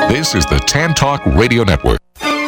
This is the Tan Talk Radio Network.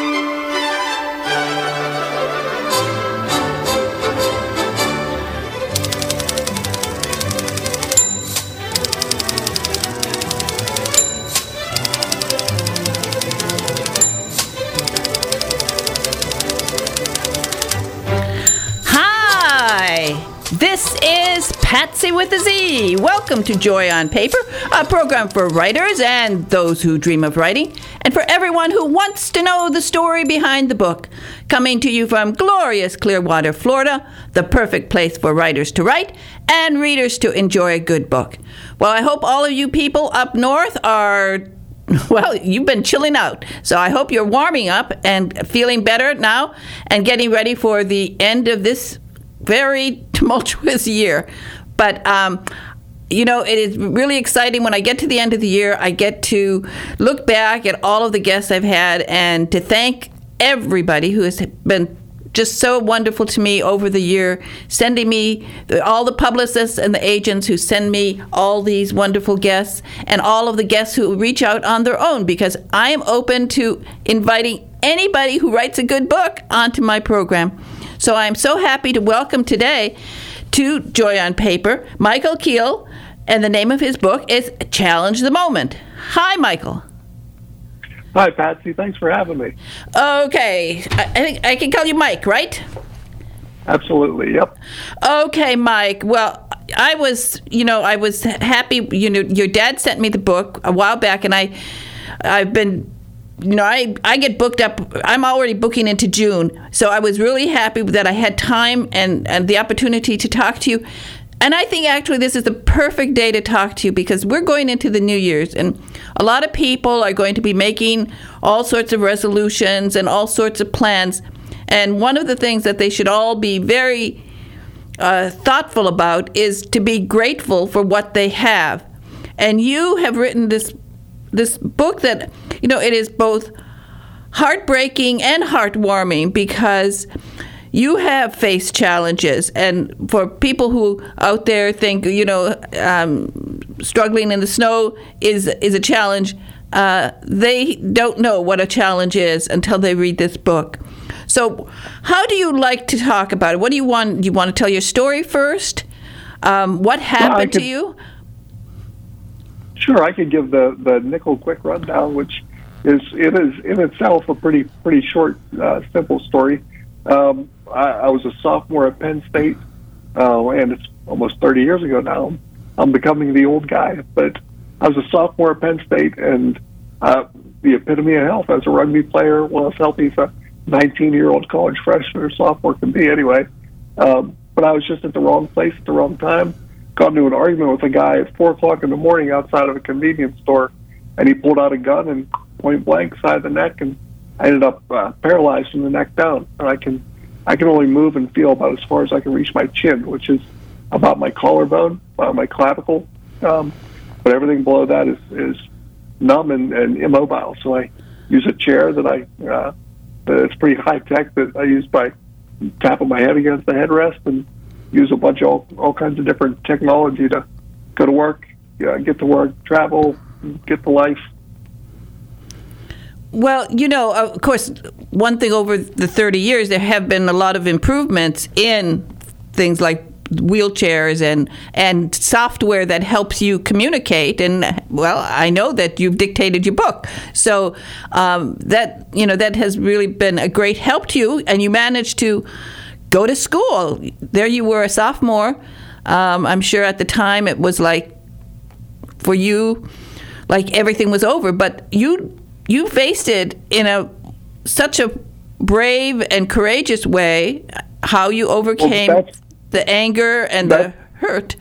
This is Patsy with a Z. Welcome to Joy on Paper, a program for writers and those who dream of writing, and for everyone who wants to know the story behind the book. Coming to you from glorious Clearwater, Florida, the perfect place for writers to write and readers to enjoy a good book. Well, I hope all of you people up north are... Well, you've been chilling out, so I hope you're warming up and feeling better now and getting ready for the end of this very tumultuous year. But, it is really exciting when I get to the end of the year. I get to look back at all of the guests I've had and to thank everybody who has been just so wonderful to me over the year, sending me all the publicists and the agents who send me all these wonderful guests, and all of the guests who reach out on their own, because I am open to inviting anybody who writes a good book onto my program. So I'm so happy to welcome today to Joy on Paper, Michael Keel, and the name of his book is Challenge the Moment. Hi, Michael. Hi, Patsy. Thanks for having me. Okay. I think I can call you Mike, right? Absolutely, yep. Okay, Mike. Well, I was happy. Your dad sent me the book a while back, and I've been... I get booked up. I'm already booking into June. So I was really happy that I had time and the opportunity to talk to you. And I think actually this is the perfect day to talk to you, because we're going into the New Year's, and a lot of people are going to be making all sorts of resolutions and all sorts of plans. And one of the things that they should all be very thoughtful about is to be grateful for what they have. And you have written this book that, it is both heartbreaking and heartwarming, because you have faced challenges. And for people who out there think, struggling in the snow is a challenge, they don't know what a challenge is until they read this book. So how do you like to talk about it? What do you want? Do you want to tell your story first? What happened to you? Sure, I could give the nickel quick rundown, which is in itself a pretty short, simple story. I was a sophomore at Penn State, and it's almost 30 years ago now. I'm becoming the old guy, but I was a sophomore at Penn State, and the epitome of health as a rugby player, well, as healthy as a 19-year-old college freshman or sophomore can be anyway. But I was just at the wrong place at the wrong time. Got into an argument with a guy at 4 o'clock in the morning outside of a convenience store, and he pulled out a gun and point blank side of the neck, and I ended up paralyzed from the neck down. And I can only move and feel about as far as I can reach my chin, which is about my collarbone, my clavicle. But everything below that is numb and immobile. So I use a chair that it's pretty high tech, that I use by tapping my head against the headrest, and use a bunch of all kinds of different technology to go to work, get to work, travel, get to life. Well, of course, one thing over the 30 years, there have been a lot of improvements in things like wheelchairs and software that helps you communicate. And, well, I know that you've dictated your book. So that has really been a great help to you, and you managed to go to school. There you were, a sophomore. I'm sure at the time it was like, for you, like everything was over. But you faced it in such a brave and courageous way, how you overcame the anger and the hurt.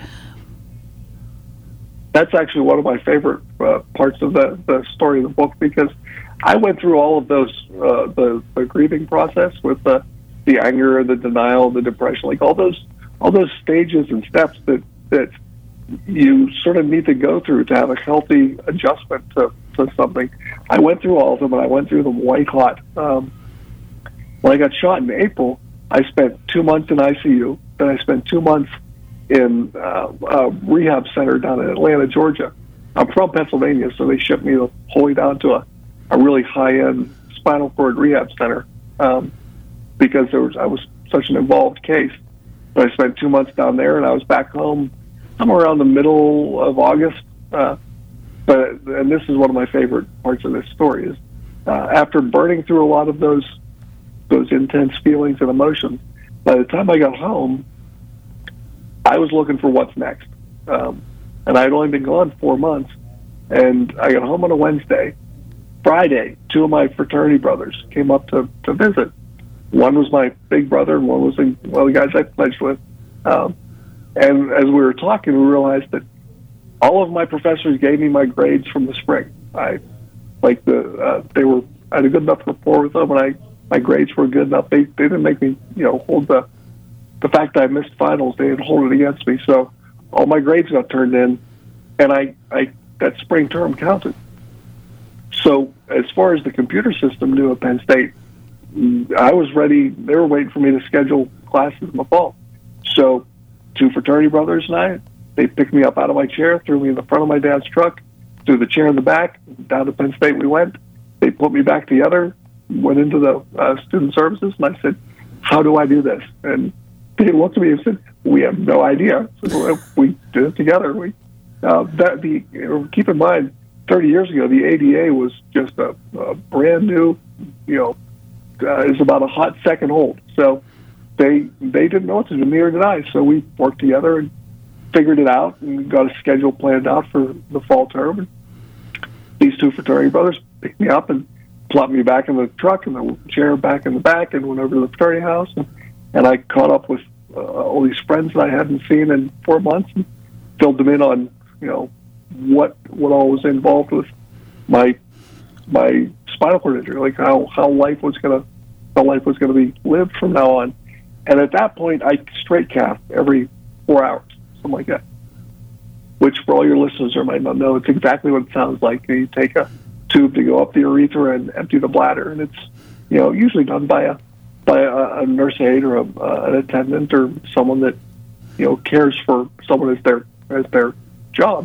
That's actually one of my favorite parts of the story of the book, because I went through all of those, the grieving process with the anger, the denial, the depression, like all those stages and steps that you sort of need to go through to have a healthy adjustment to something. I went through all of them, and I went through them white hot. When I got shot in April, I spent 2 months in ICU. Then I spent 2 months in a rehab center down in Atlanta, Georgia. I'm from Pennsylvania, so they shipped me wholly down to really high-end spinal cord rehab center because I was such an involved case. But I spent 2 months down there, and I was back home somewhere around the middle of August. And this is one of my favorite parts of this story is after burning through a lot of those intense feelings and emotions, by the time I got home, I was looking for what's next. And I had only been gone 4 months, and I got home on a Wednesday. Friday, 2 of my fraternity brothers came up to visit. One was my big brother, and one was one of the guys I pledged with. And as we were talking, we realized that all of my professors gave me my grades from the spring. I had a good enough rapport with them, and my grades were good enough. They didn't make me, hold the fact that I missed finals. They didn't hold it against me. So all my grades got turned in, and that spring term counted. So as far as the computer system knew at Penn State, I was ready. They were waiting for me to schedule classes in the fall. So 2 fraternity brothers and they picked me up out of my chair, threw me in the front of my dad's truck, threw the chair in the back, down to Penn State we went. They put me back together, went into the student services, and I said, how do I do this? And they looked at me and said, we have no idea. So we did it together. Keep in mind, 30 years ago, the ADA was just a brand new, is about a hot second old. So they didn't know what to do, neither did I. So we worked together and figured it out and got a schedule planned out for the fall term. And these 2 fraternity brothers picked me up and plopped me back in the truck and the chair back in the back and went over to the fraternity house. And I caught up with all these friends that I hadn't seen in 4 months and filled them in on, what all was involved with my spinal cord injury, like how life was gonna be lived from now on. And at that point, I straight cath every 4 hours, something like that. Which, for all your listeners who might not know, it's exactly what it sounds like. You take a tube to go up the urethra and empty the bladder, and it's usually done by a nurse aide or an attendant or someone that cares for someone as their job.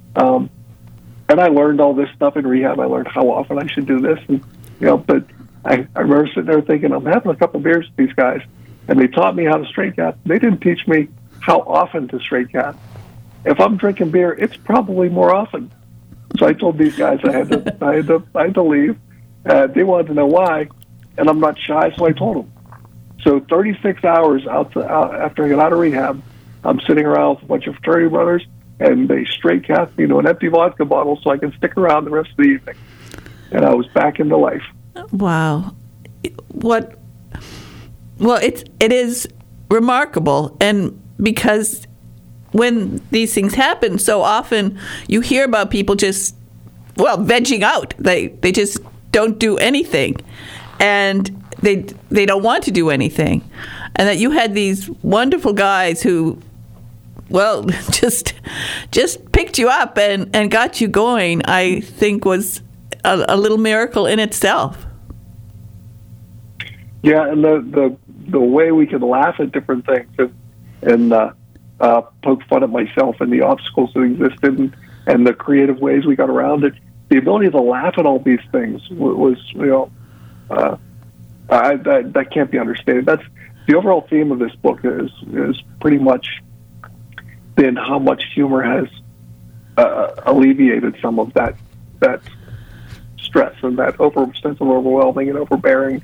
And I learned all this stuff in rehab. I learned how often I should do this, and but I remember sitting there thinking, I'm having a couple beers with these guys, and they taught me how to straight cath. They didn't teach me how often to straight cath. If I'm drinking beer, it's probably more often. So I told these guys I had to leave. They wanted to know why, and I'm not shy, so I told them. So 36 hours after I got out of rehab, I'm sitting around with a bunch of fraternity brothers, and they straight cath me into an empty vodka bottle so I can stick around the rest of the evening. And I was back into life. Wow. Well, it is remarkable, and because when these things happen, so often you hear about people just, vegging out. They just don't do anything, and they don't want to do anything. And that you had these wonderful guys who, just picked you up and got you going, I think was a little miracle in itself. Yeah, and the way we could laugh at different things and poke fun at myself and the obstacles that existed and the creative ways we got around it. The ability to laugh at all these things was that can't be understated. That's the overall theme of this book is pretty much been how much humor has alleviated some of that stress and that sense of overwhelming and overbearing.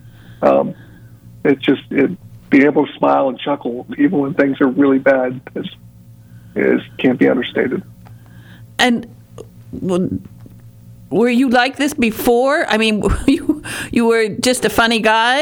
Being able to smile and chuckle even when things are really bad is can't be understated. And were you like this before? I mean, you were just a funny guy?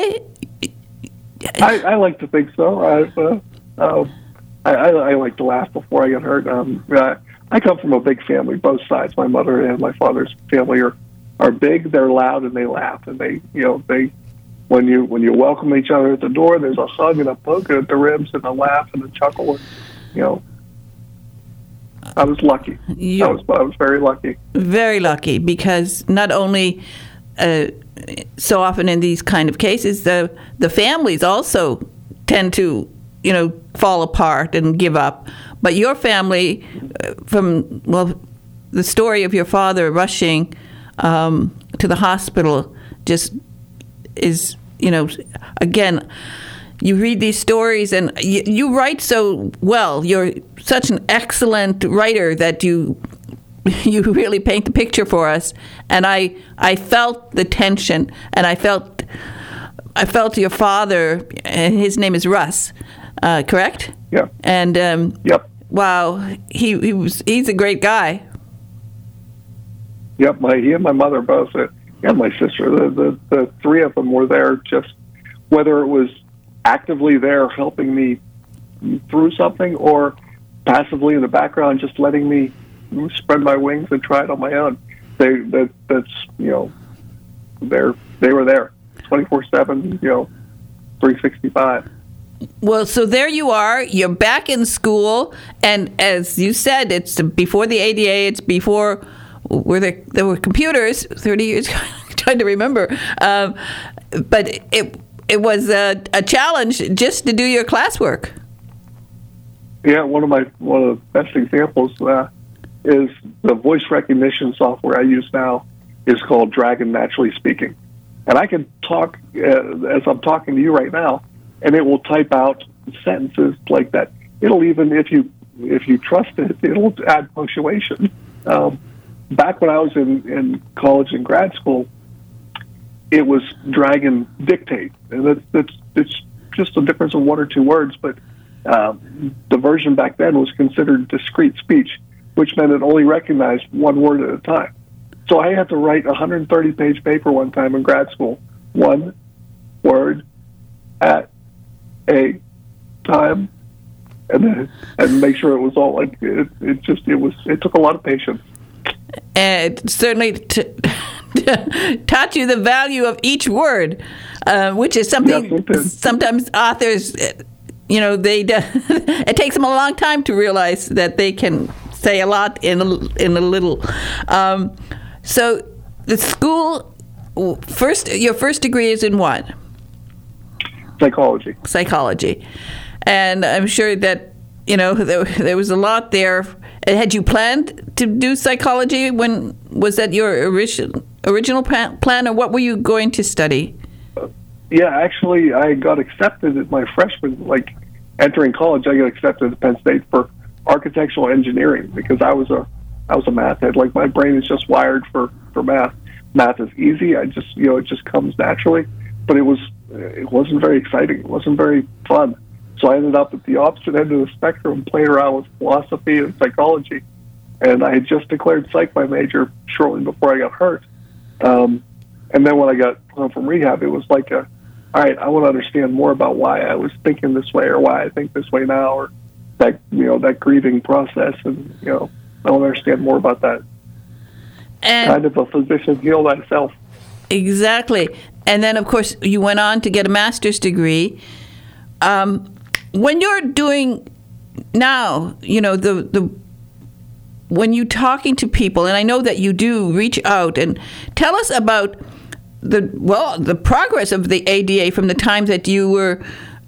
I like to think so. I like to laugh before I get hurt. I come from a big family, both sides. My mother and my father's family are big. They're loud and they laugh, and they when you welcome each other at the door, there's a hug and a poke at the ribs and a laugh and a chuckle. And, I was lucky. I was very lucky. Very lucky, because not only so often in these kind of cases, the families also tend to fall apart and give up. But your family, from the story of your father rushing to to the hospital just is, again, you read these stories and you write so well. You're such an excellent writer that you really paint the picture for us. And I felt the tension, and I felt your father, and his name is Russ, correct? Yeah. And yep. Wow, he's a great guy. Yep, he and my mother both, and my sister, the three of them were there, just whether it was actively there helping me through something or passively in the background just letting me spread my wings and try it on my own. They were there 24/7, 365. Well, so there you are. You're back in school, and as you said, it's before the ADA. It's before there were computers. 30 years. Trying to remember, but it was a challenge just to do your classwork. Yeah, one of the best examples is the voice recognition software I use now is called Dragon Naturally Speaking, and I can talk as I'm talking to you right now, and it will type out sentences like that. It'll even, if you trust it, it'll add punctuation. Back when I was in college and grad school, it was Dragon Dictate, and it's just a difference of one or two words, but the version back then was considered discrete speech, which meant it only recognized one word at a time. So I had to write a 130-page paper one time in grad school, one word at a time, and make sure it was all like it. It took a lot of patience. And it certainly taught you the value of each word, which is something sometimes authors, it takes them a long time to realize that they can say a lot in a little. So the school, your first degree is in what? Psychology. And I'm sure that, there was a lot there. Had you planned to do psychology? Was that your original plan, or what were you going to study? Yeah, actually, I got accepted at my freshman, entering college. I got accepted at Penn State for architectural engineering because I was a math head. My brain is just wired for math. Math is easy. It just comes naturally. But it wasn't very exciting. It wasn't very fun. So I ended up at the opposite end of the spectrum, playing around with philosophy and psychology. And I had just declared psych my major shortly before I got hurt. And then when I got home from rehab, it was all right, I want to understand more about why I was thinking this way or why I think this way now, or that, that grieving process. And, I want to understand more about that. And kind of a physician heal thyself. Exactly. And then, of course, you went on to get a master's degree. When you're doing now, when you're talking to people, and I know that you do reach out, and tell us about the progress of the ADA from the time that you were,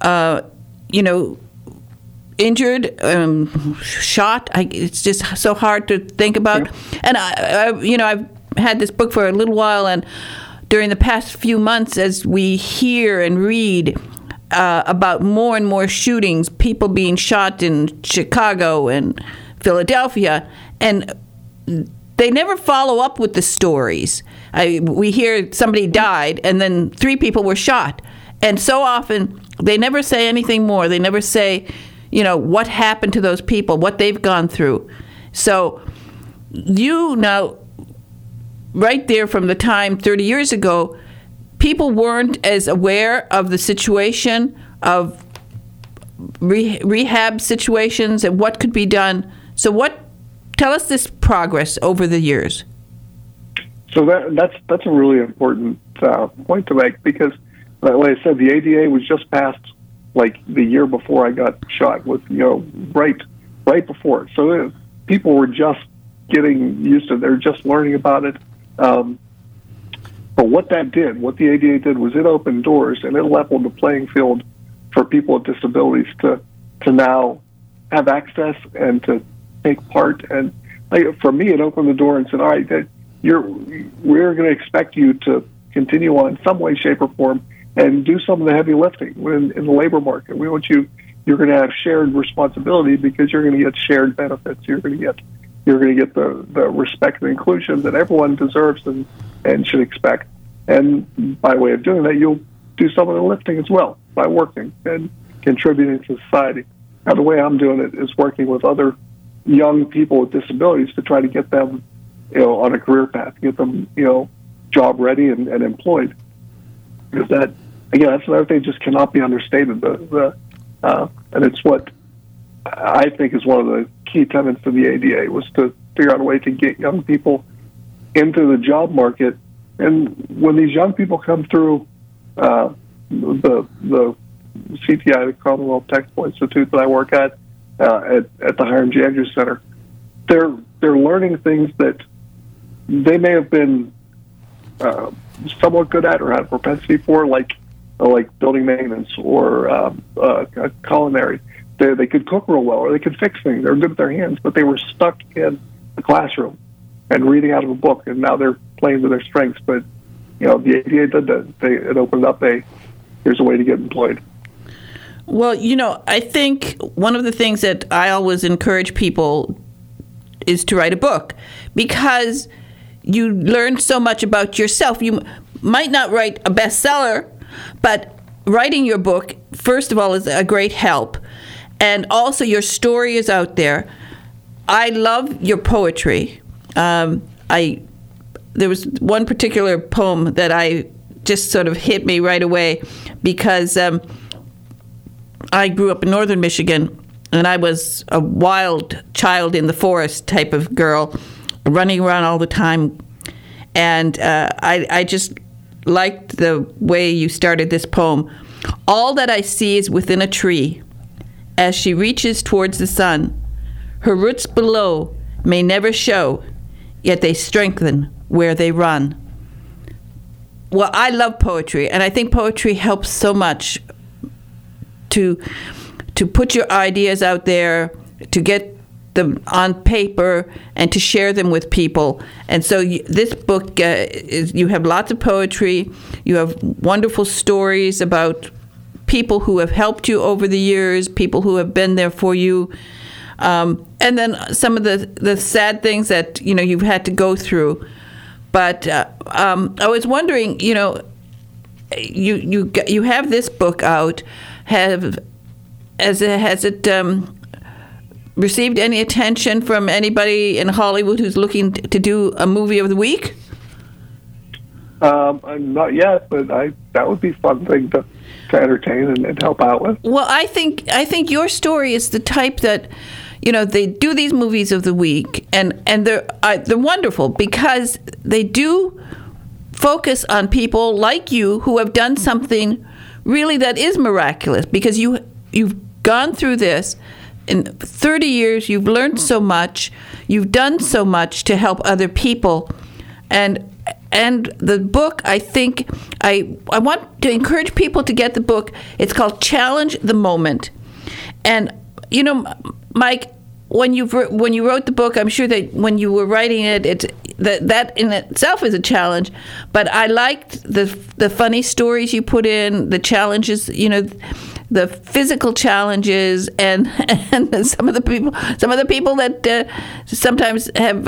injured, shot. It's just so hard to think about. Yeah. And I've had this book for a little while, and during the past few months, as we hear and read about more and more shootings, people being shot in Chicago and Philadelphia, and they never follow up with the stories. We hear somebody died, and then 3 people were shot, and so often they never say anything more. They never say, what happened to those people, what they've gone through. So you now, right there from the time 30 years ago, people weren't as aware of the situation of rehab situations and what could be done. So tell us this progress over the years. So that's a really important point to make, because, like I said, the ADA was just passed the year before I got shot, right before. So people were just getting used to it. They're just learning about it. But what the ADA did was it opened doors and it leveled the playing field for people with disabilities to now have access and to take part. And for me, it opened the door and said, all right, we're going to expect you to continue on in some way, shape, or form and do some of the heavy lifting in the labor market. We want you. You're going to have shared responsibility because you're going to get shared benefits. You're going to get the respect and inclusion that everyone deserves and should expect. And by way of doing that, you'll do some of the lifting as well by working and contributing to society. Now, the way I'm doing it is working with other young people with disabilities to try to get them, on a career path, get them, job ready and employed. Because that, again, that's another thing just cannot be understated. And it's what I think is one of the key tenets of the ADA was to figure out a way to get young people into the job market. And when these young people come through the CTI, the Commonwealth Technical Institute that I work at the Hiram J. Andrews Center, they're learning things that they may have been somewhat good at or had a propensity for, like building maintenance or culinary. They could cook real well, or they could fix things. They're good with their hands, but they were stuck in the classroom and reading out of a book, and now they're playing to their strengths. But the ADA did that. It opened up here's a way to get employed. Well, I think one of the things that I always encourage people is to write a book, because you learn so much about yourself. You might not write a bestseller, but writing your book, first of all, is a great help. And also your story is out there. I love your poetry. There was one particular poem that I just sort of hit me right away, because I grew up in northern Michigan, and I was a wild child in the forest type of girl, running around all the time. And I just liked the way you started this poem. All that I see is within a tree. As she reaches towards the sun, her roots below may never show, yet they strengthen where they run. Well, I love poetry, and I think poetry helps so much to put your ideas out there, to get them on paper, and to share them with people. And so this book, you have lots of poetry, you have wonderful stories about people who have helped you over the years, people who have been there for you, and then some of the sad things that you've had to go through. But I was wondering, you have this book out. Has it received any attention from anybody in Hollywood who's looking to do a movie of the week? Not yet, but that would be a fun thing to entertain and help out with. Well, I think your story is the type that, they do these movies of the week, and they're wonderful because they do focus on people like you who have done something really that is miraculous, because you've gone through this. In 30 years, you've learned so much. You've done so much to help other people. And the book, I think, I want to encourage people to get the book. It's called Challenge the Moment. And, Mike, when you wrote the book, I'm sure that when you were writing it, that in itself is a challenge. But I liked the funny stories you put in, the challenges, the physical challenges, and some of the people that sometimes have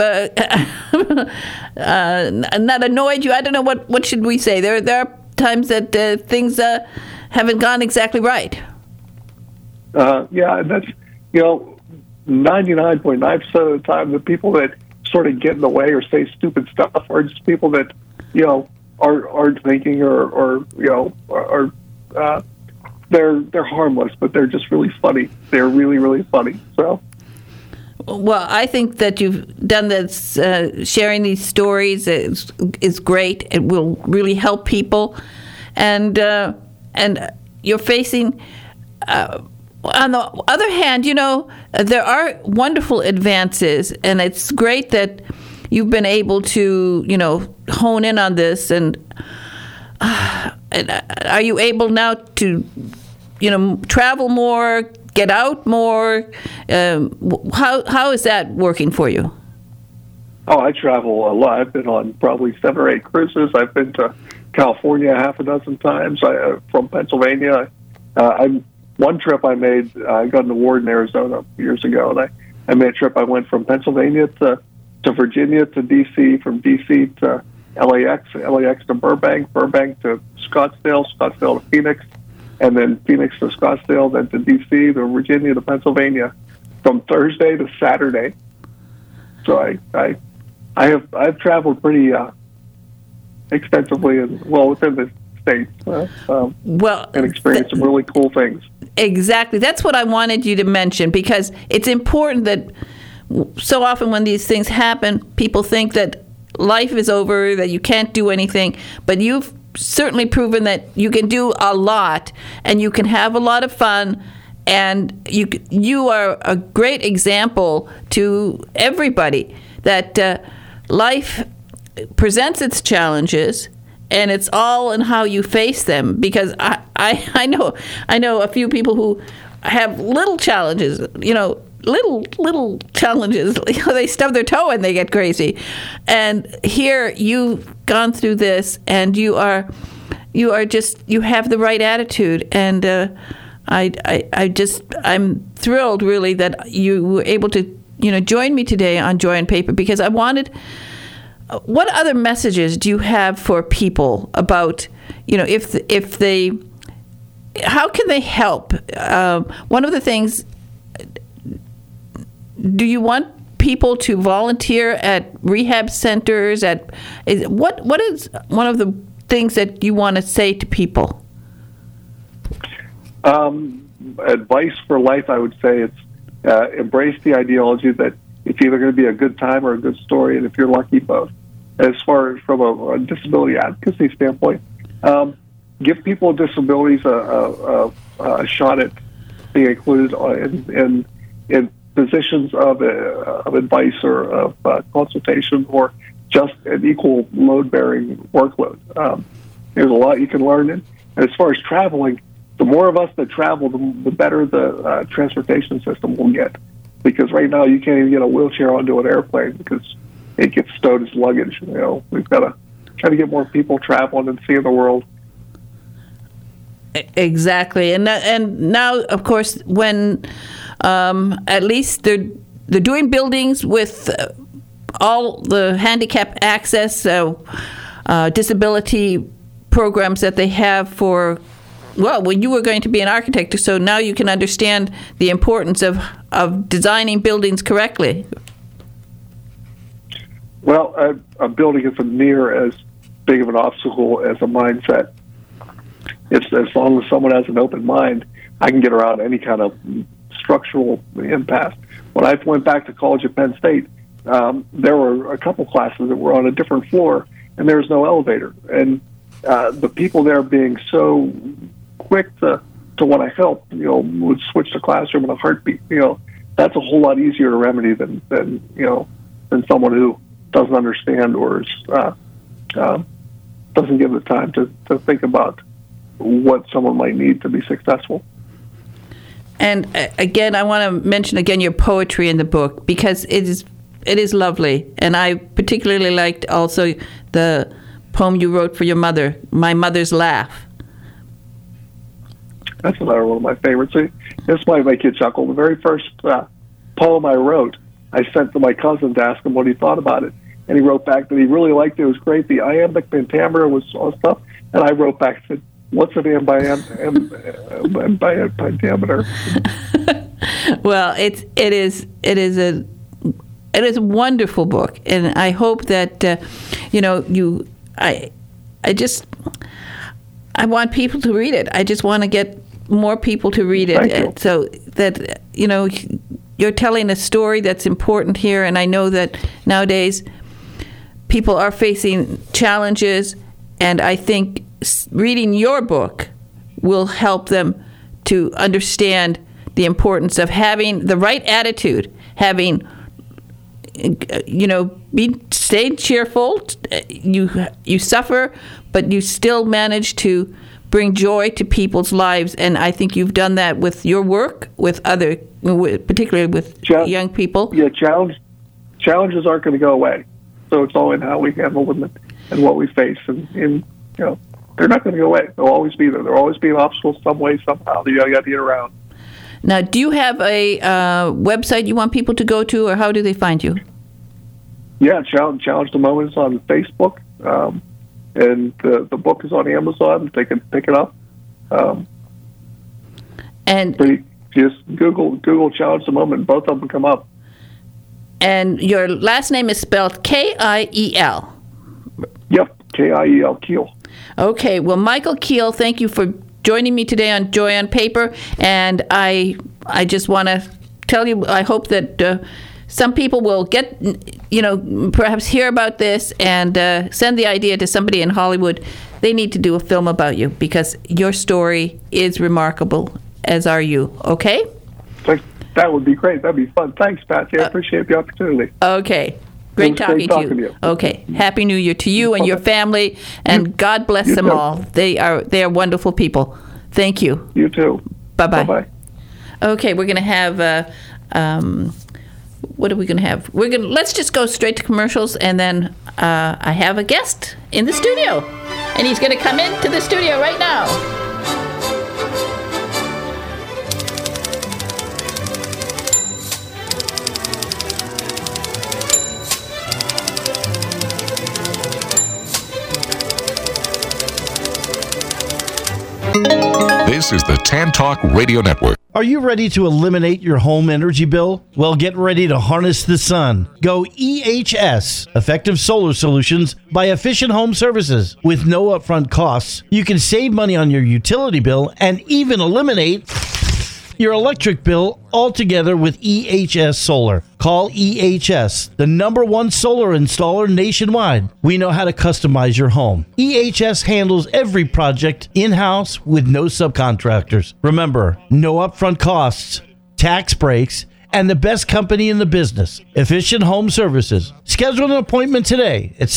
not annoyed you. I don't know what should we say. There are times that things haven't gone exactly right. Yeah, that's 99.9% of the time the people that sort of get in the way or say stupid stuff are just people that aren't thinking or they're harmless, but they're just really funny. They're really, really funny. So, well, I think that you've done this. Sharing these stories is great. It will really help people, and you're facing. On the other hand, there are wonderful advances, and it's great that you've been able to, hone in on this. And are you able now to, travel more, get out more? How is that working for you? Oh, I travel a lot. I've been on probably 7 or 8 cruises. I've been to California half a dozen times. From Pennsylvania. One trip I made, I got an award in Arizona years ago, and I made a trip. I went from Pennsylvania to Virginia to D.C., from D.C. to LAX to Burbank to Scottsdale to Phoenix, and then Phoenix to Scottsdale, then to D.C., to Virginia, to Pennsylvania, from Thursday to Saturday. So I've traveled pretty extensively and within the states, and experienced some really cool things. Exactly. That's what I wanted you to mention, because it's important that so often when these things happen, people think that life is over, that you can't do anything, but you've certainly proven that you can do a lot and you can have a lot of fun, and you are a great example to everybody that life presents its challenges, and it's all in how you face them. Because I know a few people who have little challenges, little challenges. They stub their toe and they get crazy. And here you've gone through this, and you have the right attitude. And I'm thrilled really that you were able to join me today on Joy on Paper, because I wanted. What other messages do you have for people about, if they, how can they help? One of the things, do you want people to volunteer at rehab centers? What is one of the things that you want to say to people? Advice for life, I would say it's embrace the ideology that it's either going to be a good time or a good story, and if you're lucky, both. As far as from a disability advocacy standpoint, give people with disabilities a shot at being included in positions of advice or of consultation, or just an equal load-bearing workload. There's a lot you can learn. And as far as traveling, the more of us that travel, the better the transportation system will get. Because right now you can't even get a wheelchair onto an airplane because it gets stowed as luggage. We've got to try to get more people traveling and seeing the world. Exactly, and now, of course, when at least they're doing buildings with all the handicap access, disability programs that they have for. Well, when you were going to be an architect, so now you can understand the importance of designing buildings correctly. Well, a building isn't near as big of an obstacle as a mindset. It's as long as someone has an open mind, I can get around any kind of structural impasse. When I went back to college at Penn State, there were a couple classes that were on a different floor, and there was no elevator. And the people there being so quick to want to help, would switch the classroom in a heartbeat. That's a whole lot easier to remedy than someone who doesn't understand or doesn't give the time to think about what someone might need to be successful. And again, I want to mention again your poetry in the book, because it is lovely. And I particularly liked also the poem you wrote for your mother, My Mother's Laugh. That's another one of my favorites. This might make you chuckle. The very first poem I wrote, I sent to my cousin to ask him what he thought about it. And he wrote back that he really liked it. It was great. The iambic pentameter was all stuff. And I wrote back and said, what's an iambic pentameter? Well, it is a wonderful book. And I hope that, I want people to read it. I just want to get more people to read it, so that you're telling a story that's important here. And I know that nowadays people are facing challenges, and I think reading your book will help them to understand the importance of having the right attitude, having stay cheerful. You suffer, but you still manage to bring joy to people's lives, and I think you've done that with your work, particularly with young people. Yeah, challenges aren't going to go away. So it's all in how we handle them and what we face. And they're not going to go away. They'll always be there. There'll always be an obstacle some way, somehow that you got to get around. Now, do you have a website you want people to go to, or how do they find you? Yeah, Challenge the Moment is on Facebook, and the book is on Amazon. They can pick it up. Just Google Challenge the Moment. Both of them come up. And your last name is spelled Kiel. Yep, Kiel, Keel. Okay, well, Michael Keel, thank you for joining me today on Joy on Paper, and I just want to tell you, I hope that some people will get, perhaps hear about this and send the idea to somebody in Hollywood. They need to do a film about you because your story is remarkable, as are you. Okay? That would be great. That'd be fun. Thanks, Patsy. I appreciate the opportunity. Okay. Great talking to you. Okay. Happy New Year to you and your family, and God bless them too. all. They are wonderful people. Thank you. You too. Bye-bye. Bye-bye. Okay, we're going to have what are we going to have? Let's just go straight to commercials, and then I have a guest in the studio, and he's going to come into the studio right now. This is the Tan Talk Radio Network. Are you ready to eliminate your home energy bill? Well, get ready to harness the sun. Go EHS, Effective Solar Solutions by Efficient Home Services. With no upfront costs, you can save money on your utility bill and even eliminate your electric bill altogether with EHS Solar. Call EHS, the #1 solar installer nationwide. We know how to customize your home. EHS handles every project in-house with no subcontractors. Remember, no upfront costs, tax breaks, and the best company in the business, Efficient Home Services. Schedule an appointment today at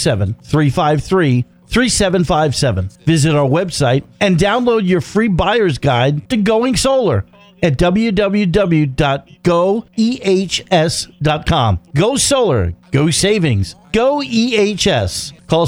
727-353-3757. Visit our website and download your free buyer's guide to going solar at www.goehs.com. Go solar, go savings, go EHS. Call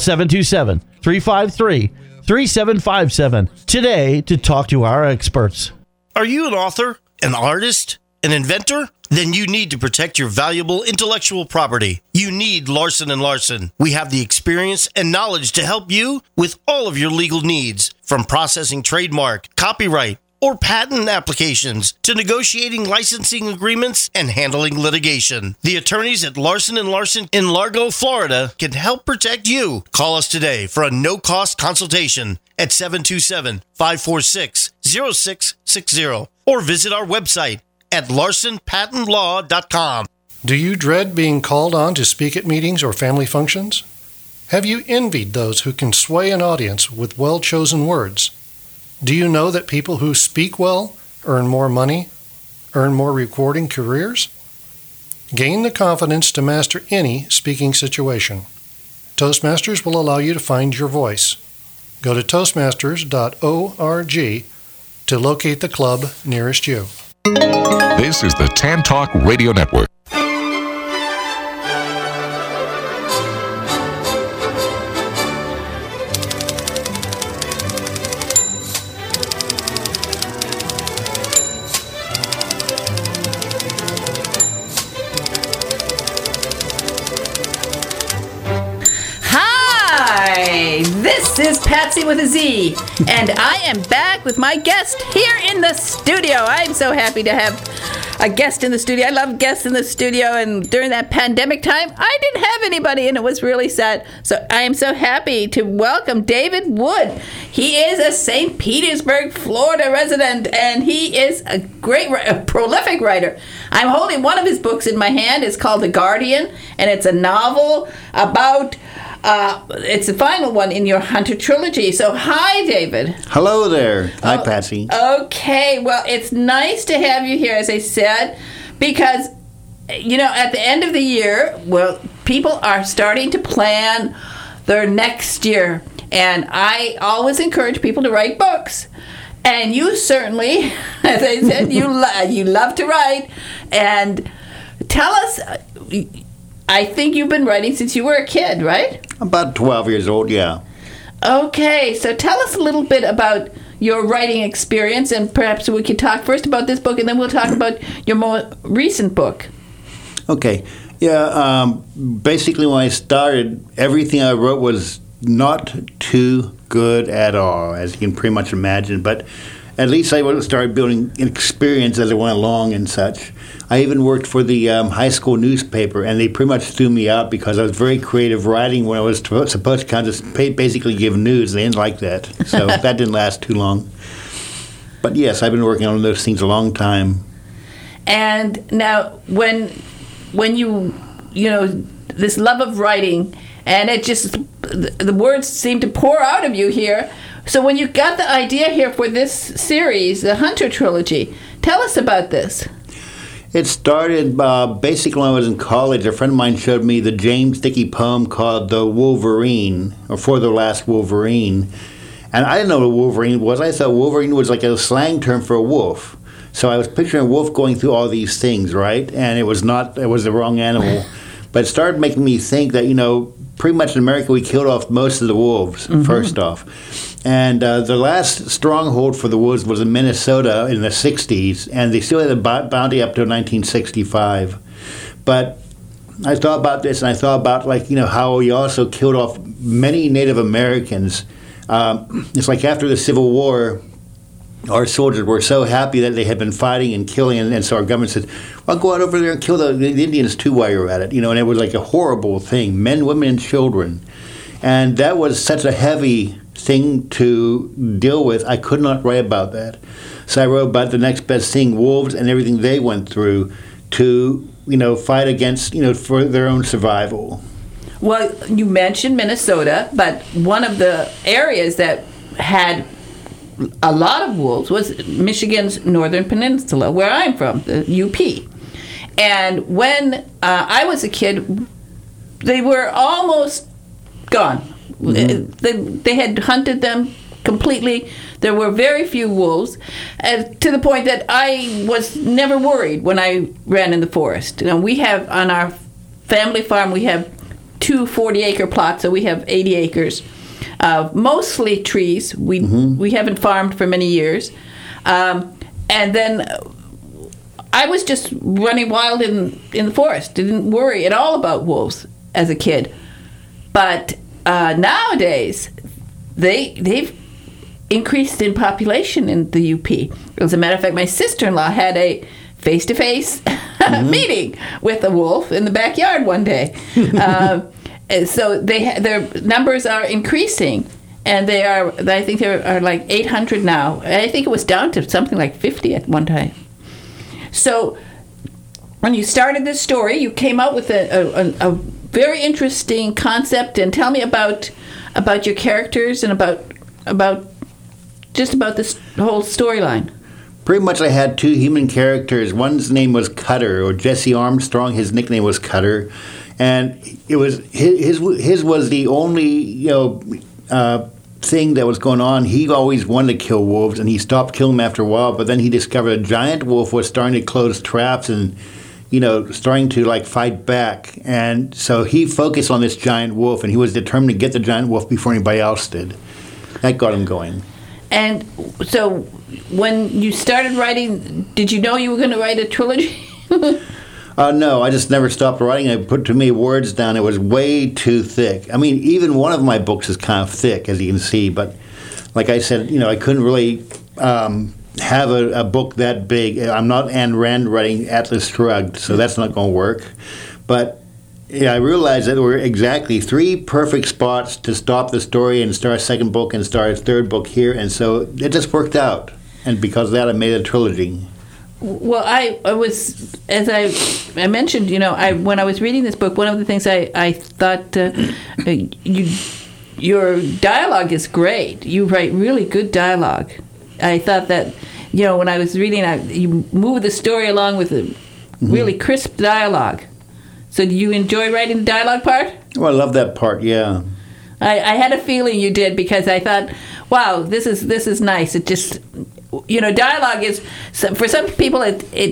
727-353-3757 today to talk to our experts. Are you an author, an artist, an inventor? Then you need to protect your valuable intellectual property. You need Larson & Larson. We have the experience and knowledge to help you with all of your legal needs, from processing trademark, copyright, or patent applications to negotiating licensing agreements and handling litigation. The attorneys at Larson & Larson in Largo, Florida can help protect you. Call us today for a no-cost consultation at 727-546-0660 or visit our website at larsonpatentlaw.com. Do you dread being called on to speak at meetings or family functions? Have you envied those who can sway an audience with well-chosen words? Do you know that people who speak well earn more money, earn more recording careers? Gain the confidence to master any speaking situation. Toastmasters will allow you to find your voice. Go to toastmasters.org to locate the club nearest you. This is the Tan Talk Radio Network. This is Patsy with a Z, and I am back with my guest here in the studio. I'm so happy to have a guest in the studio. I love guests in the studio, and during that pandemic time, I didn't have anybody, and it was really sad. So I am so happy to welcome David Wood. He is a St. Petersburg, Florida resident, and he is a prolific writer. I'm holding one of his books in my hand. It's called The Guardian, and it's a novel about... it's the final one in your Hunter trilogy. So, hi, David. Hello there. Hi, Patsy. Okay, well, it's nice to have you here, as I said, because, at the end of the year, people are starting to plan their next year. And I always encourage people to write books. And you certainly, as I said, you love to write. And tell us... I think you've been writing since you were a kid, right? About 12 years old, yeah. Okay, so tell us a little bit about your writing experience, and perhaps we could talk first about this book, and then we'll talk about your more recent book. Okay. Yeah, basically when I started, everything I wrote was not too good at all, as you can pretty much imagine, but at least I started building experience as I went along and such. I even worked for the high school newspaper, and they pretty much threw me out because I was very creative writing when I was supposed to kind of basically give news. They didn't like that, so that didn't last too long. But yes, I've been working on those things a long time. And now, when you this love of writing, and it just, the words seem to pour out of you here. So when you got the idea here for this series, the Hunter Trilogy, tell us about this. It started basically when I was in college. A friend of mine showed me the James Dickey poem called The Wolverine, or For the Last Wolverine. And I didn't know what a Wolverine was. I thought Wolverine was like a slang term for a wolf. So I was picturing a wolf going through all these things, right? And it was the wrong animal. But it started making me think that, pretty much in America we killed off most of the wolves, first off. And the last stronghold for the wolves was in Minnesota in the 60s, and they still had a bounty up to 1965. But I thought about this, and I thought about, how we also killed off many Native Americans. It's like after the Civil War, our soldiers were so happy that they had been fighting and killing, and so our government said, well, go out over there and kill the Indians too while you're at it. And it was like a horrible thing, men, women, and children. And that was such a heavy thing to deal with. I could not write about that. So I wrote about the next best thing, wolves and everything they went through to, fight against, for their own survival. Well, you mentioned Minnesota, but one of the areas that had a lot of wolves was Michigan's Northern Peninsula, where I'm from, the UP. And when I was a kid, they were almost gone. They had hunted them completely. There were very few wolves, to the point that I was never worried when I ran in the forest. We have, on our family farm, we have 2 40-acre plots, so we have 80 acres. Mostly trees. We haven't farmed for many years. And then I was just running wild in the forest. Didn't worry at all about wolves as a kid. But nowadays, they've increased in population in the UP. As a matter of fact, my sister-in-law had a face-to-face meeting with a wolf in the backyard one day. So their numbers are increasing, and I think there are like 800 now. I think it was down to something like 50 at one time. So when you started this story, you came out with a very interesting concept, and tell me about your characters and about this whole storyline. Pretty much I had 2 human characters. One's name was Cutter, or Jesse Armstrong. His nickname was Cutter. And it was his was the only thing that was going on. He always wanted to kill wolves, and he stopped killing them after a while. But then he discovered a giant wolf was starting to close traps and starting to fight back. And so he focused on this giant wolf, and he was determined to get the giant wolf before anybody else did. That got him going. And so when you started writing, did you know you were going to write a trilogy? No, I just never stopped writing. I put too many words down. It was way too thick. I mean, even one of my books is kind of thick, as you can see. But like I said, I couldn't really have a book that big. I'm not Ayn Rand writing Atlas Shrugged, so that's not going to work. But I realized that there were exactly 3 perfect spots to stop the story and start a second book and start a third book here. And so it just worked out. And because of that, I made a trilogy. Well, I was, as I mentioned, when I was reading this book, one of the things I thought, your dialogue is great. You write really good dialogue. I thought that, when I was reading, you move the story along with a really crisp dialogue. So do you enjoy writing the dialogue part? Well, I love that part, yeah. I had a feeling you did, because I thought, wow, this is nice. It just, dialogue is, for some people, it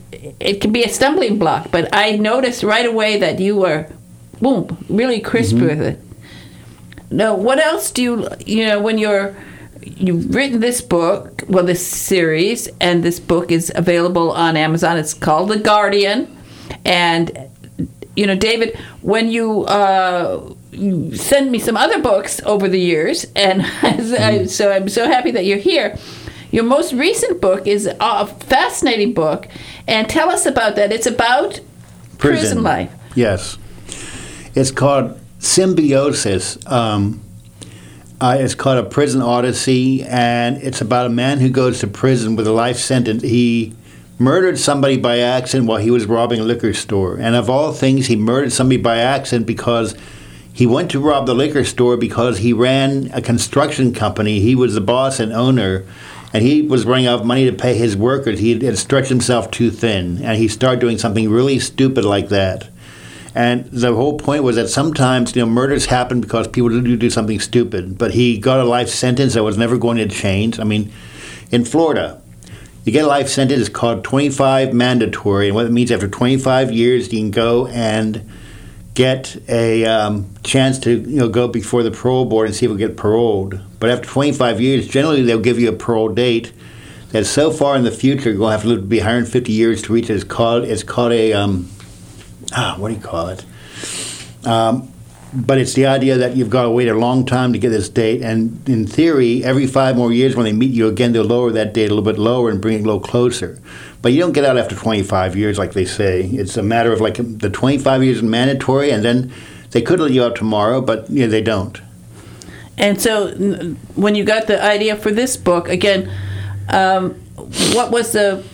it can be a stumbling block, but I noticed right away that you were, boom, really crisp with it. Now, what else do when you've written this book, this series, and this book is available on Amazon. It's called The Guardian. And, David, when you send me some other books over the years, and so I'm so happy that you're here. Your most recent book is a fascinating book, and tell us about that. It's about prison life. Yes. It's called Symbiosis. It's called A Prison Odyssey, and it's about a man who goes to prison with a life sentence. He murdered somebody by accident while he was robbing a liquor store. And of all things, he murdered somebody by accident because he went to rob the liquor store because he ran a construction company. He was the boss and owner, and he was running out of money to pay his workers. He had stretched himself too thin, and he started doing something really stupid like that. And the whole point was that sometimes, murders happen because people do something stupid. But he got a life sentence that was never going to change. I mean, in Florida, you get a life sentence. It's called 25 mandatory. And what it means, after 25 years, you can go and get a chance to go before the parole board and see if you'll get paroled. But after 25 years, generally they'll give you a parole date that's so far in the future, you're going to have to live to be 150 years to reach it. It's called a what do you call it? But it's the idea that you've got to wait a long time to get this date, and in theory, every 5 more years when they meet you again, they'll lower that date a little bit lower and bring it a little closer. But you don't get out after 25 years like they say. It's a matter of the 25 years is mandatory, and then they could let you out tomorrow, but they don't. And so when you got the idea for this book, again, what was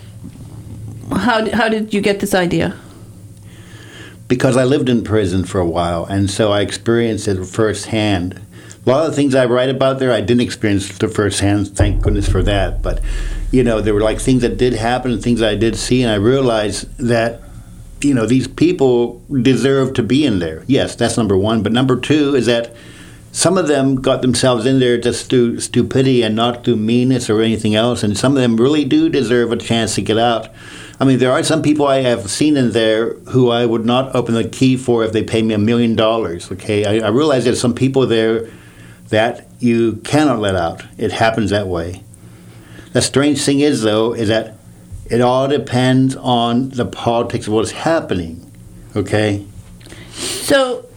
how did you get this idea? Because I lived in prison for a while, and so I experienced it firsthand. A lot of the things I write about there, I didn't experience firsthand, thank goodness for that. But, there were things that did happen and things that I did see, and I realized that, these people deserve to be in there. Yes, that's number one. But number two is that some of them got themselves in there just through stupidity and not through meanness or anything else, and some of them really do deserve a chance to get out. I mean, there are some people I have seen in there who I would not open the key for if they paid me $1 million, okay? I realize there's some people there that you cannot let out. It happens that way. The strange thing is, though, is that it all depends on the politics of what's happening, okay? So,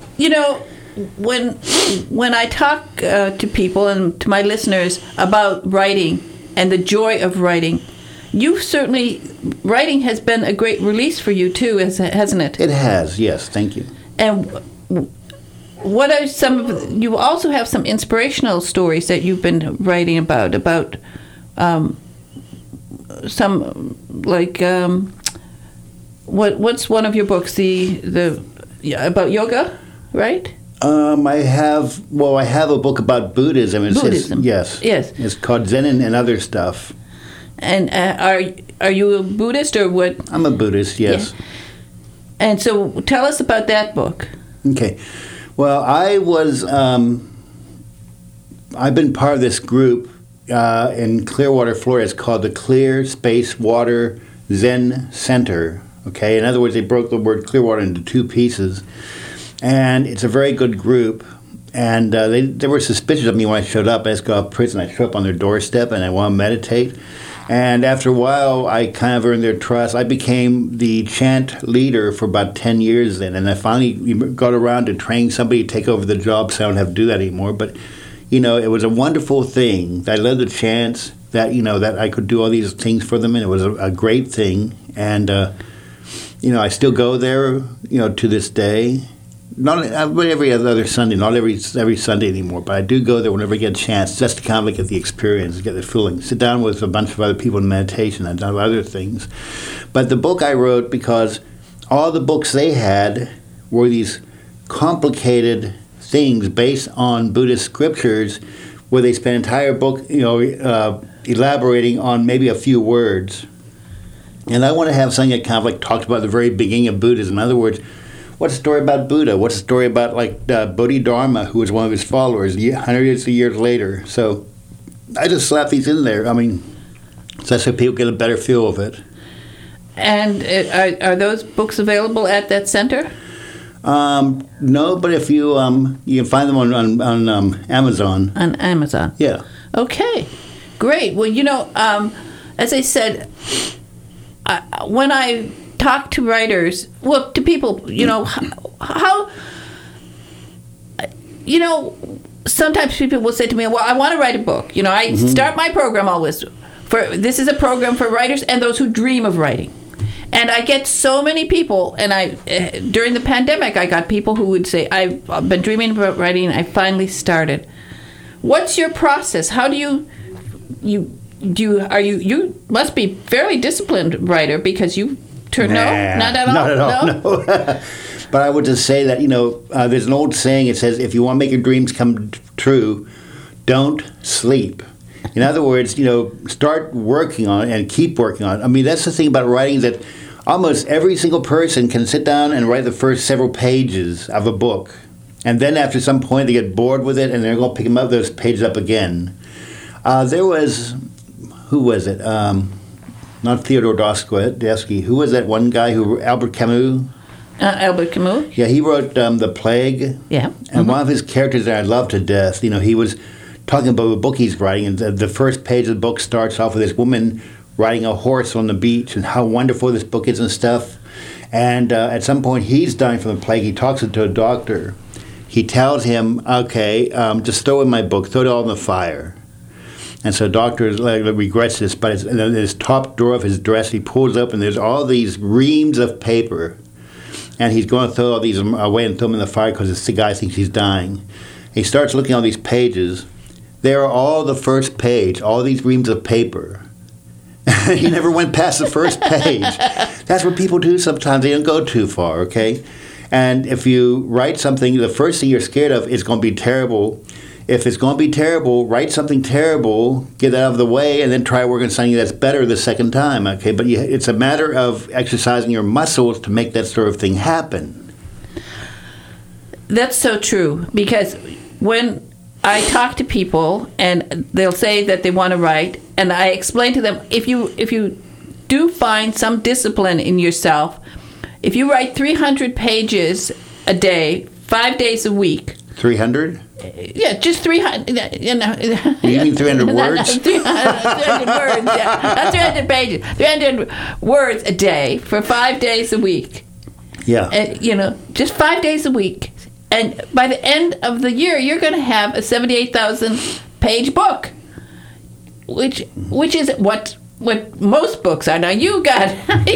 when I talk to people and to my listeners about writing and the joy of writing, writing has been a great release for you too, hasn't it? It has, yes. Thank you. And what are you also have some inspirational stories that you've been writing about some what's one of your books, about yoga, right? I have a book about Buddhism. Buddhism. Yes. It's called Zen and Other Stuff. And are you a Buddhist or what? I'm a Buddhist, yes. Yeah. And so tell us about that book. Okay. Well, I've been part of this group in Clearwater, Florida. It's called the Clear Space Water Zen Center. Okay. In other words, they broke the word Clearwater into 2 pieces. And it's a very good group. And they were suspicious of me when I showed up. I just got out of prison. I showed up on their doorstep and I want to meditate. And after a while, I kind of earned their trust. I became the chant leader for about 10 years then. And I finally got around to training somebody to take over the job, so I don't have to do that anymore. But, it was a wonderful thing. I led the chants, that, that I could do all these things for them. And it was a great thing. And, I still go there, to this day. Not every other Sunday, not every Sunday anymore, but I do go there whenever I get a chance, just to kind of get the experience, get the feeling, sit down with a bunch of other people in meditation and other things. But the book I wrote, because all the books they had were these complicated things based on Buddhist scriptures, where they spent an entire book, elaborating on maybe a few words. And I want to have something that kind of talks about the very beginning of Buddhism. In other words, what's the story about Buddha? What's the story about Bodhidharma, who was one of his followers hundreds of years later? So I just slap these in there. I mean, so people get a better feel of it. And are those books available at that center? No, but if you you can find them on Amazon. On Amazon. Yeah. Okay, great. Well, as I said, when I talk to writers, to people, how sometimes people will say to me, well, I want to write a book. I start my program always this is a program for writers and those who dream of writing. And I get so many people, and during the pandemic, I got people who would say, I've been dreaming about writing, and I finally started. What's your process? How do you must be fairly disciplined writer, because you turn not at all. Not at all. No. But I would just say that, there's an old saying, it says, if you want to make your dreams come true, don't sleep. In other words, start working on it and keep working on it. I mean, that's the thing about writing, that almost every single person can sit down and write the first several pages of a book. And then after some point, they get bored with it, and they're going to pick those pages up again. Who was it? Not Theodore Dostoevsky. Who was that one guy Albert Camus? Albert Camus? Yeah, he wrote The Plague. Yeah. And one of his characters that I love to death, he was talking about a book he's writing, and the first page of the book starts off with this woman riding a horse on the beach and how wonderful this book is and stuff. And at some point, he's dying from the plague. He talks to a doctor. He tells him, okay, just throw in my book, throw it all in the fire. And so the doctor regrets this, but in his top drawer of his dress, he pulls up, and there's all these reams of paper. And he's going to throw all these away and throw them in the fire because the guy thinks he's dying. He starts looking at all these pages. They are all the first page, all these reams of paper. He never went past the first page. That's what people do sometimes. They don't go too far, okay? And if you write something, the first thing you're scared of is going to be terrible. If it's going to be terrible, write something terrible, get that out of the way, and then try working on something that's better the second time, okay? But it's a matter of exercising your muscles to make that sort of thing happen. That's so true, because when I talk to people and they'll say that they want to write, and I explain to them, if you do find some discipline in yourself, if you write 300 pages a day, 5 days a week. 300? Yeah, just 300. You mean 300 words? 300 words, yeah. Not 300 pages. 300 words a day for 5 days a week. Yeah. Just 5 days a week. And by the end of the year, you're going to have a 78,000-page book, which is what most books are. Now you've got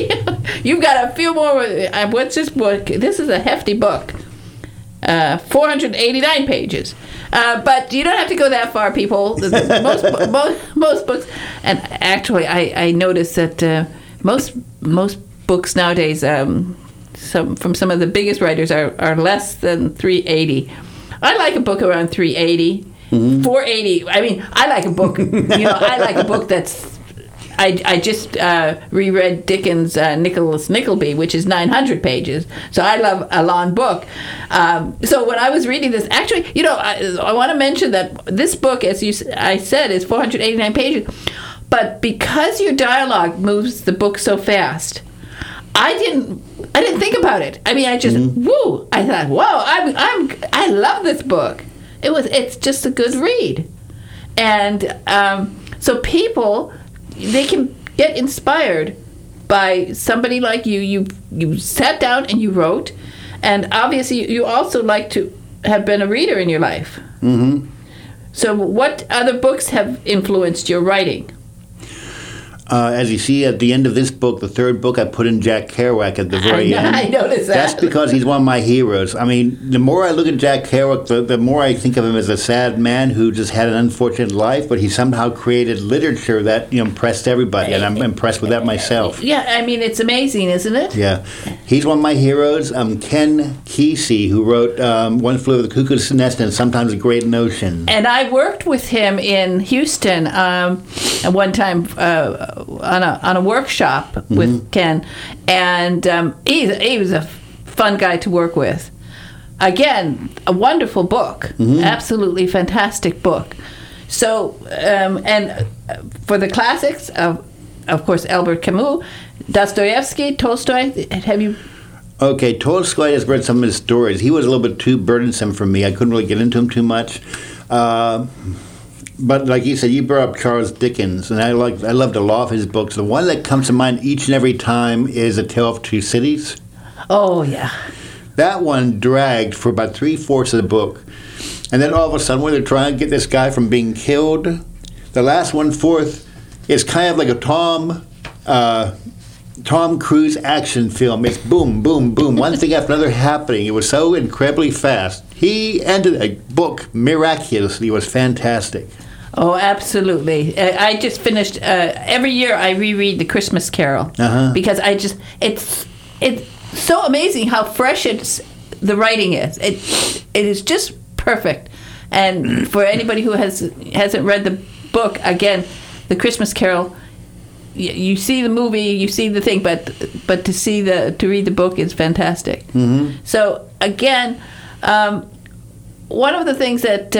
a few more. What's this book? This is a hefty book, 489 pages. But you don't have to go that far, people. Most books, and actually, I noticed that most books nowadays. From some of the biggest writers are less than 380. I like a book around 380, 480. I mean, I like a book. I like a book that's. I just reread Dickens' Nicholas Nickleby, which is 900 pages. So I love a long book. So when I was reading this, actually, I want to mention that this book, as I said, is 489 pages. But because your dialogue moves the book so fast, I didn't think about it. I mean, I just I thought, whoa, I love this book. It's just a good read, and so people, they can get inspired by somebody like you. You sat down and you wrote, and obviously you also like to have been a reader in your life. Mm-hmm. So what other books have influenced your writing? As you see at the end of this book, the third book, I put in Jack Kerouac at the very end. I noticed that. That's because he's one of my heroes. I mean, the more I look at Jack Kerouac, the more I think of him as a sad man who just had an unfortunate life, but he somehow created literature that impressed everybody, and I'm impressed with that myself. Yeah, I mean, it's amazing, isn't it? Yeah. He's one of my heroes. Ken Kesey, who wrote One Flew Over the Cuckoo's Nest and Sometimes a Great Notion. And I worked with him in Houston at one time on a workshop with Ken, and he was a fun guy to work with. Again, a wonderful book, absolutely fantastic book. So, and for the classics of of course, Albert Camus, Dostoevsky, Tolstoy. Have you? Okay, Tolstoy has read some of his stories. He was a little bit too burdensome for me. I couldn't really get into him too much. But like you said, you brought up Charles Dickens, and I loved a lot of his books. The one that comes to mind each and every time is A Tale of Two Cities. Oh, yeah. That one dragged for about 3/4 of the book. And then all of a sudden, when they're trying to get this guy from being killed, the last 1/4 is kind of like a Tom Cruise action film. It's boom, boom, boom, one thing after another happening. It was so incredibly fast. He ended a book miraculously. It was fantastic. Oh, absolutely. I just finished, every year I reread The Christmas Carol because it's so amazing how fresh the writing is. It is just perfect. And for anybody who hasn't read the book, again, The Christmas Carol, you see the movie, you see the thing, but to read the book is fantastic. Mm-hmm. So again, one of the things that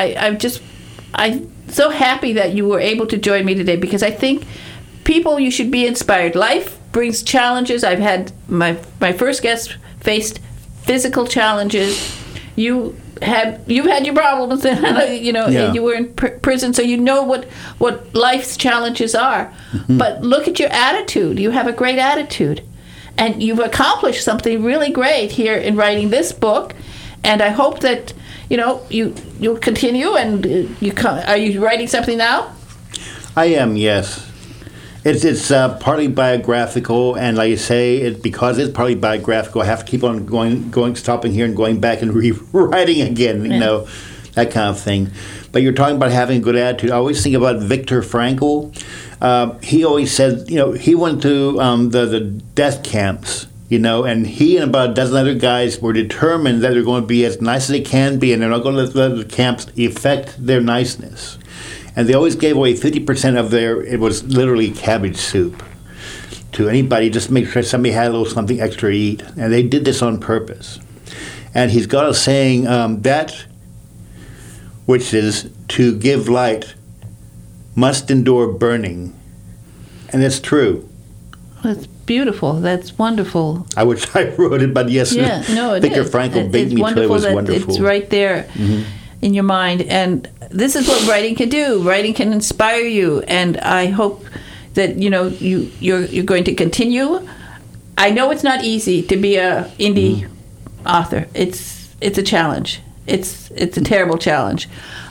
I'm so happy that you were able to join me today, because I think you should be inspired. Life brings challenges. I've had my first guest faced physical challenges. You've had your problems, and you were in prison, so you know what life's challenges are. Mm-hmm. But look at your attitude. You have a great attitude, and you've accomplished something really great here in writing this book. And I hope that you'll continue. And are you writing something now? I am, yes. It's partly biographical, and like you say, because it's partly biographical, I have to keep on stopping here and going back and rewriting again, that kind of thing. But you're talking about having a good attitude. I always think about Viktor Frankl. He always said, he went to the death camps, and he and about a dozen other guys were determined that they're going to be as nice as they can be, and they're not going to let the camps affect their niceness. And they always gave away 50% of it was literally cabbage soup to anybody, just to make sure somebody had a little something extra to eat. And they did this on purpose. And he's got a saying, that which is to give light must endure burning. And it's true. That's beautiful. That's wonderful. I wish I wrote it, but yes, Viktor Frankl beat me to it. It was wonderful. It's right there in your mind. And this is what writing can do. Writing can inspire you, and I hope that you're going to continue. I know it's not easy to be a indie author. It's a challenge. It's a terrible challenge.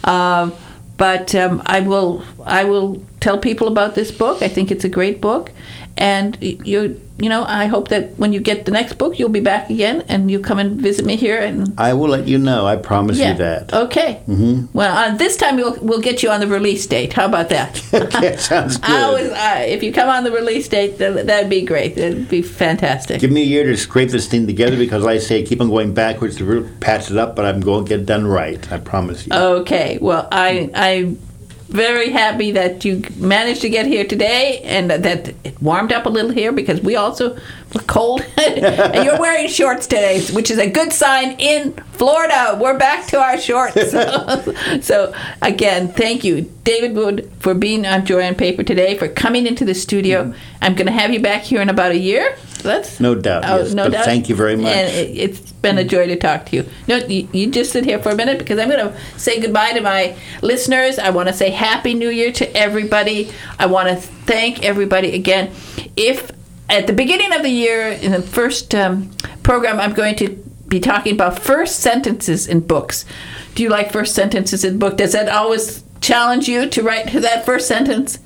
But I will tell people about this book. I think it's a great book, and I hope that when you get the next book, you'll be back again and you come and visit me here. And I will let you know. I promise you that. Okay. Mm-hmm. Well, this time we'll get you on the release date. How about that? Okay, sounds good. If you come on the release date, that'd be great. That'd be fantastic. Give me a year to scrape this thing together, because like I say, I keep on going backwards to patch it up, but I'm going to get it done right. I promise you. Okay. Well, I'm very happy that you managed to get here today, and that it warmed up a little here, because we also were cold. And you're wearing shorts today, which is a good sign in Florida. We're back to our shorts. So again, thank you, David Wood, for being on Joy on Paper today, for coming into the studio. Mm-hmm. I'm going to have you back here in about a year. No doubt. Yes. No doubt. Thank you very much. And it's been a joy to talk to you. You just sit here for a minute, because I'm going to say goodbye to my listeners. I want to say Happy New Year to everybody. I want to thank everybody again. If at the beginning of the year, in the first program, I'm going to be talking about first sentences in books. Do you like first sentences in books? Does that always challenge you to write that first sentence?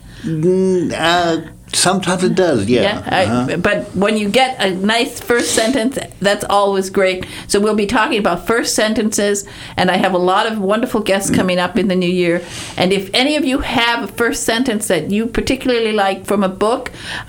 Sometimes it does, yeah. But when you get a nice first sentence, that's always great. So we'll be talking about first sentences, and I have a lot of wonderful guests coming up in the new year. And if any of you have a first sentence that you particularly like from a book,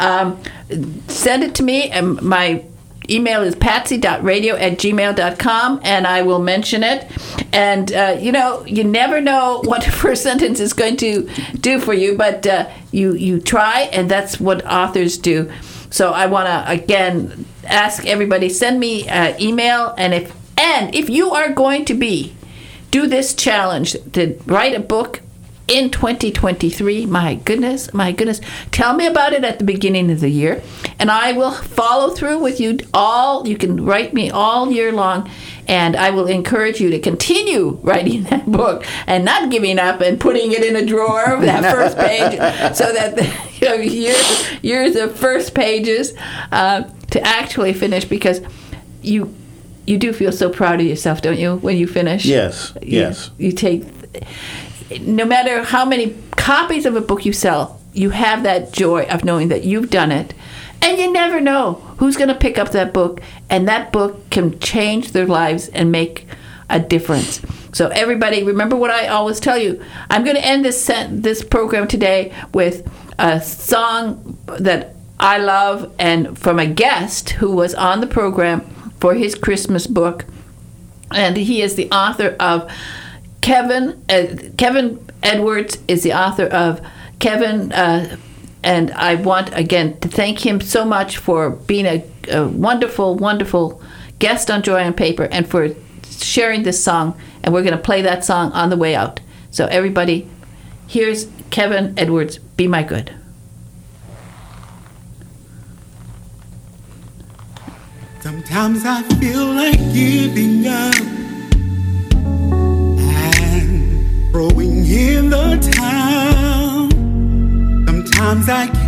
send it to me. And my email is patsy.radio@gmail.com, and I will mention it. And, you never know what the first sentence is going to do for you, but you try, and that's what authors do. So I want to, again, ask everybody, send me an email, and if you are going to do this challenge, to write a book in 2023. My goodness. Tell me about it at the beginning of the year, and I will follow through with you all. You can write me all year long, and I will encourage you to continue writing that book and not giving up and putting it in a drawer, that first page, so that years of first pages to actually finish, because you do feel so proud of yourself, don't you, when you finish? Yes. You take, no matter how many copies of a book you sell, you have that joy of knowing that you've done it. And you never know who's going to pick up that book, and that book can change their lives and make a difference. So everybody, remember what I always tell you. I'm going to end this program today with a song that I love, and from a guest who was on the program for his Christmas book. And he is the author of Kevin Edwards is the author of Kevin, and I want, again, to thank him so much for being a wonderful, wonderful guest on Joy on Paper, and for sharing this song. And we're going to play that song on the way out. So everybody, here's Kevin Edwards, Be My Good. Sometimes I feel like giving up and throwing in the towel. Sometimes I